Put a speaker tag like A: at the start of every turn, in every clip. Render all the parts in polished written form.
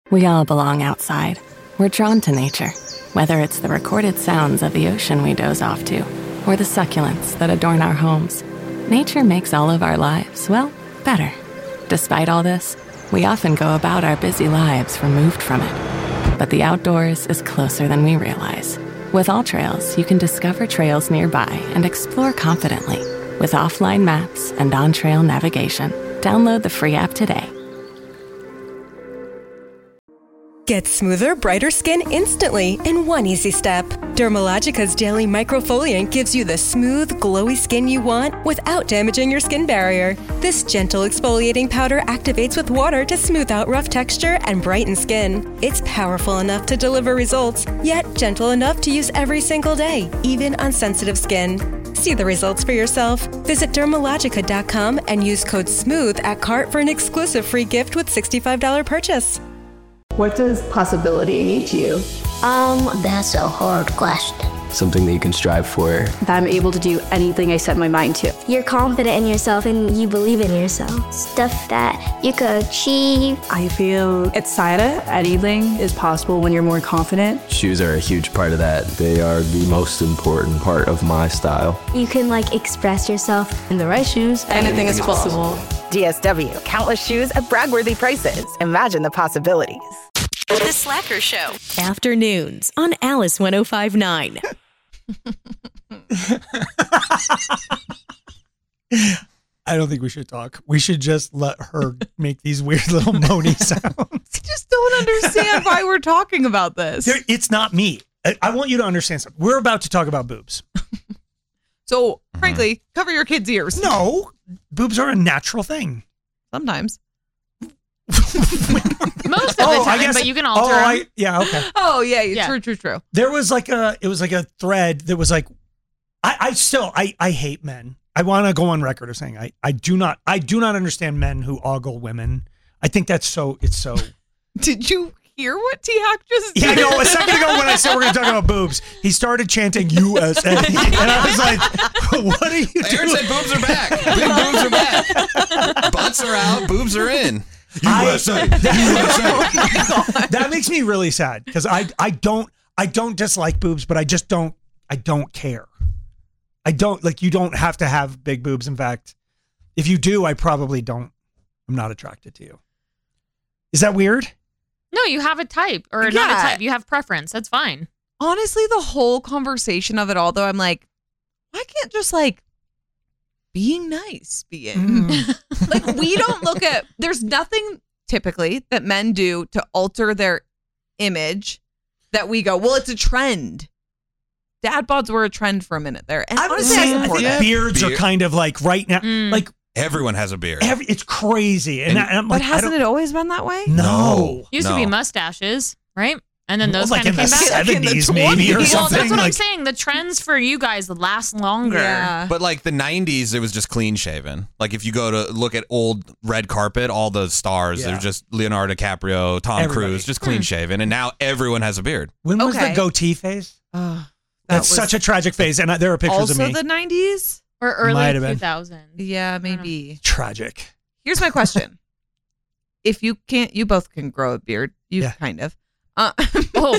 A: We all belong outside. We're drawn to nature, whether it's the recorded sounds of the ocean we doze off to, or the succulents that adorn our homes. Nature makes all of our lives, well, better. Despite all this, we often go about our busy lives removed from it. But the outdoors is closer than we realize. With AllTrails, you can discover trails nearby and explore confidently. With offline maps and on-trail navigation, download the free app today.
B: Get smoother, brighter skin instantly in one easy step. Dermalogica's daily microfoliant gives you the smooth, glowy skin you want without damaging your skin barrier. This gentle exfoliating powder activates with water to smooth out rough texture and brighten skin. It's powerful enough to deliver results, yet gentle enough to use every single day, even on sensitive skin. See the results for yourself. Visit Dermalogica.com and use code SMOOTH at cart for an exclusive free gift with $65 purchase.
C: What does possibility mean to you?
D: That's a hard question.
E: Something that you can strive for.
C: That I'm able to do anything I set my mind to.
D: You're confident in yourself and you believe in yourself. Stuff that you could achieve.
C: I feel excited. Anything is possible when you're more confident.
E: Shoes are a huge part of that.
F: They are the most important part of my style.
D: You can express yourself.
C: In the right shoes, anything is possible.
G: DSW, countless shoes at brag-worthy prices. Imagine the possibilities.
H: The Slacker Show. Afternoons on Alice 105.9.
I: I don't think we should talk. We should just let her make these weird little moany sounds.
J: I just don't understand why we're talking about this.
I: It's not me. I want you to understand something. We're about to talk about boobs.
J: So, frankly, cover your kids' ears.
I: No, boobs are a natural thing.
J: Sometimes.
K: Most of the time, but you can alter them.
I: Yeah, okay.
J: Oh, yeah. True.
I: There was it was like a thread that was like, I hate men. I want to go on record of saying I do not understand men who ogle women. I think it's so.
J: Did you hear what T-Hack just did?
I: Yeah, no, a second ago when I said we're going to talk about boobs, he started chanting USA. And I was like, what are you doing?
L: Aaron said boobs are back. Big boobs are back. Butts are out. Boobs are in. USA.
I: That makes me really sad because I don't dislike boobs, but I don't care. I don't you don't have to have big boobs. In fact, if you do, I'm not attracted to you. Is that weird?
K: No, you have a type or not a type. You have preference. That's fine.
J: Honestly, the whole conversation of it all, though, I'm like, why can't just being nice be it? We don't look at, there's nothing typically that men do to alter their image that we go, well, it's a trend. Dad bods were a trend for a minute there. And honestly,
I: I think beards are kind of right now,
L: everyone has a beard.
I: It's crazy. And
J: but hasn't it always been that way?
I: No.
K: Used to be mustaches, right? And then those kind of came back.
I: 70s maybe or something.
K: Well, that's what I'm saying. The trends for you guys last longer.
J: Yeah.
L: But the 90s, it was just clean shaven. If you go to look at old red carpet, all the stars, they're just Leonardo DiCaprio, Tom Cruise, just clean shaven. And now everyone has a beard.
I: When was the goatee phase? That's such a tragic phase. And there are pictures of me.
J: Also the 90s?
K: Or early 2000s.
J: Yeah, maybe.
I: Tragic.
J: Here's my question. If you both can grow a beard. Kind of.
L: What?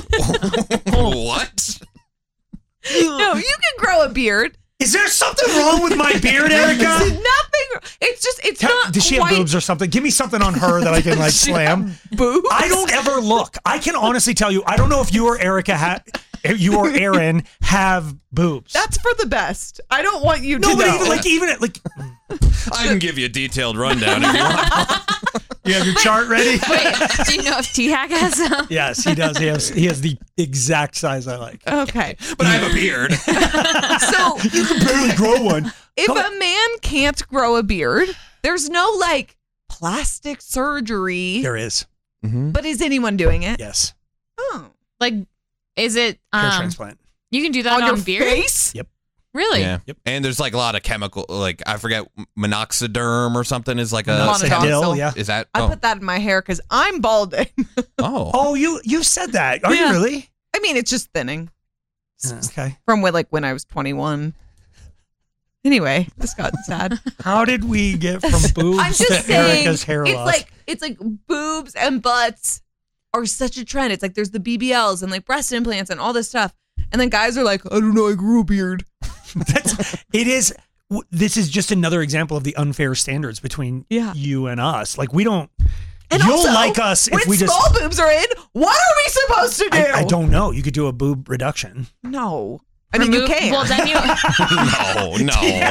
J: No, you can grow a beard.
I: Is there something wrong with my beard, Erica?
J: Nothing. It's not.
I: Does she have boobs or something? Give me something on her that I can slam.
J: Boobs?
I: I don't ever look. I can honestly tell you, I don't know if you or Erica you or Aaron have boobs.
J: That's for the best. I don't want you to know.
L: I can give you a detailed rundown if you want.
I: You have your chart ready?
K: Wait, do you know if T-Hack has some?
I: Yes, he does. He has the exact size I like.
J: Okay.
L: But I have a beard.
J: So
I: you can barely grow one.
J: If a man can't grow a beard, there's no plastic surgery.
I: There is.
L: Mm-hmm.
J: But is anyone doing it?
I: Yes.
J: Oh.
K: Is it
I: hair transplant?
K: You can do that on
J: your
K: beard?
I: Face? Yep.
K: Really?
L: Yeah. Yep. And there's a lot of chemical, I forget, minoxidil or something is a
I: minoxidil. Yeah.
L: Is that?
J: I put that in my hair because I'm balding.
L: Oh,
I: you said that. Are you really?
J: I mean, it's just thinning.
I: Okay.
J: From when I was 21. Anyway, this got sad.
I: How did we get from boobs to Erica's hair loss?
J: It's like boobs and butts are such a trend. It's like there's the BBLs and like breast implants and all this stuff. And then guys are like, I don't know, I grew a beard.
I: This is just another example of the unfair standards between you and us. Like we don't.
J: And
I: you'll
J: also,
I: like us if we just
J: small boobs are in. What are we supposed to do?
I: I don't know. You could do a boob reduction.
J: No. I mean, you can.
K: Well, then you.
L: No.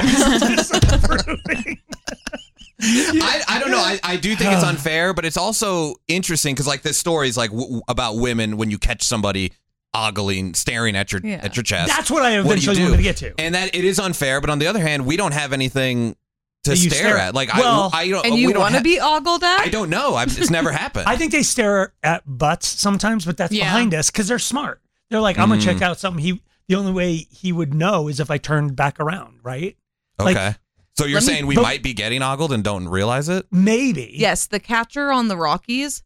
L: I don't know. I do think it's unfair, but it's also interesting because like this story is like about women when you catch somebody ogling, staring at your chest.
I: That's what I eventually wanted to get to.
L: And that it is unfair, but on the other hand, we don't have anything to
I: you
L: stare at. Like I don't.
J: And you want to be ogled at?
L: I don't know. It's never happened.
I: I think they stare at butts sometimes, but that's behind us because they're smart. They're like, I'm gonna check out something. The only way he would know is if I turned back around, right?
L: Okay.
I: Like,
L: so you're saying we might be getting ogled and don't realize it?
I: Maybe.
J: Yes, the catcher on the Rockies.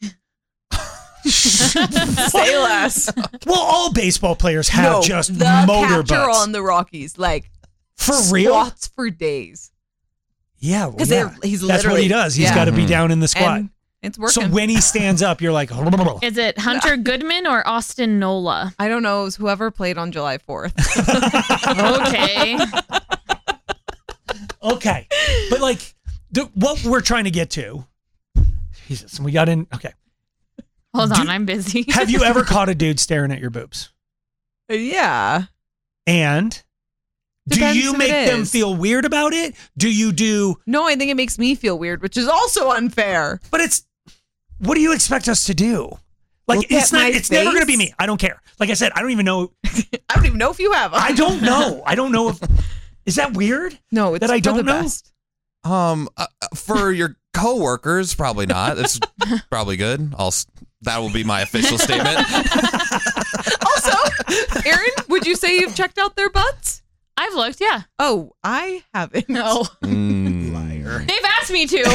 J: Say less.
I: Well, all baseball players have just
J: the
I: motor
J: catcher
I: butts.
J: on the Rockies, like
I: for real,
J: squats for days.
I: Yeah,
J: because he's
I: that's what he does. He's got to be down in the squat.
J: And it's working.
I: So when he stands up, you're like,
K: is it Hunter Goodman or Austin Nola?
J: I don't know. It was whoever played on July 4th.
I: Okay, but like what we're trying to get to. Jesus, we got in. Okay.
K: Hold on, I'm busy.
I: Have you ever caught a dude staring at your boobs?
J: Yeah.
I: And
J: Depends
I: do you
J: who
I: make
J: it
I: them
J: is.
I: feel weird about it? Do you do?
J: No, I think it makes me feel weird, which is also unfair.
I: But what do you expect us to do? Like
J: Look at my
I: it's never going to be
J: face?
I: me. I don't care. Like I said, I don't even know.
J: I don't even know if you have them.
I: I don't know. I don't know if is that weird?
J: No, it's
I: that I
J: for
I: don't
J: the
I: know.
J: best.
L: For your coworkers, probably not. It's probably good. That will be my official statement.
J: Also, Erin, would you say you've checked out their butts?
K: I've looked, yeah.
J: Oh, I haven't.
K: No.
L: Liar.
K: They've asked me to.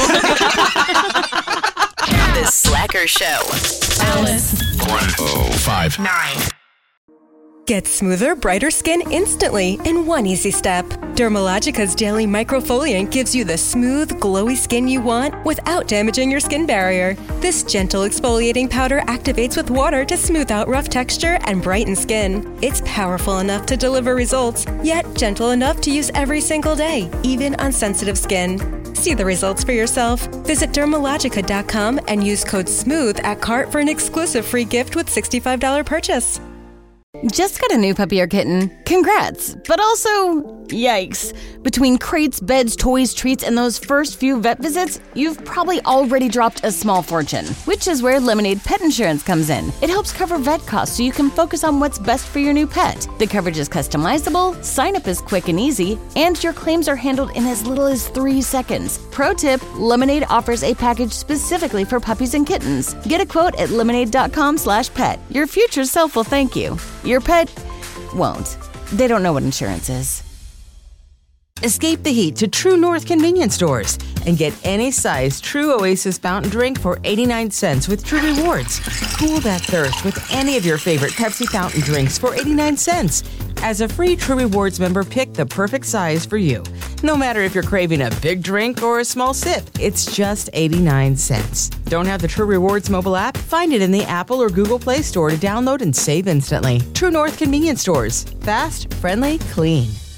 H: The Slacker Show.
B: Alice.
M: 105.9.
B: Get smoother, brighter skin instantly in one easy step. Dermalogica's Daily Microfoliant gives you the smooth, glowy skin you want without damaging your skin barrier. This gentle exfoliating powder activates with water to smooth out rough texture and brighten skin. It's powerful enough to deliver results, yet gentle enough to use every single day, even on sensitive skin. See the results for yourself. Visit Dermalogica.com and use code SMOOTH at cart for an exclusive free gift with $65 purchase.
N: Just got a new puppy or kitten? Congrats! But also, yikes. Between crates, beds, toys, treats, and those first few vet visits, you've probably already dropped a small fortune, which is where Lemonade Pet Insurance comes in. It helps cover vet costs so you can focus on what's best for your new pet. The coverage is customizable, sign-up is quick and easy, and your claims are handled in as little as 3 seconds. Pro tip, Lemonade offers a package specifically for puppies and kittens. Get a quote at lemonade.com/pet. Your future self will thank you. Your pet won't. They don't know what insurance is.
O: Escape the heat to True North convenience stores and get any size True Oasis fountain drink for 89 cents with True Rewards. Cool that thirst with any of your favorite Pepsi fountain drinks for 89 cents. As a free True Rewards member, pick the perfect size for you. No matter if you're craving a big drink or a small sip, it's just 89 cents. Don't have the True Rewards mobile app? Find it in the Apple or Google Play Store to download and save instantly. True North convenience stores. Fast, friendly, clean.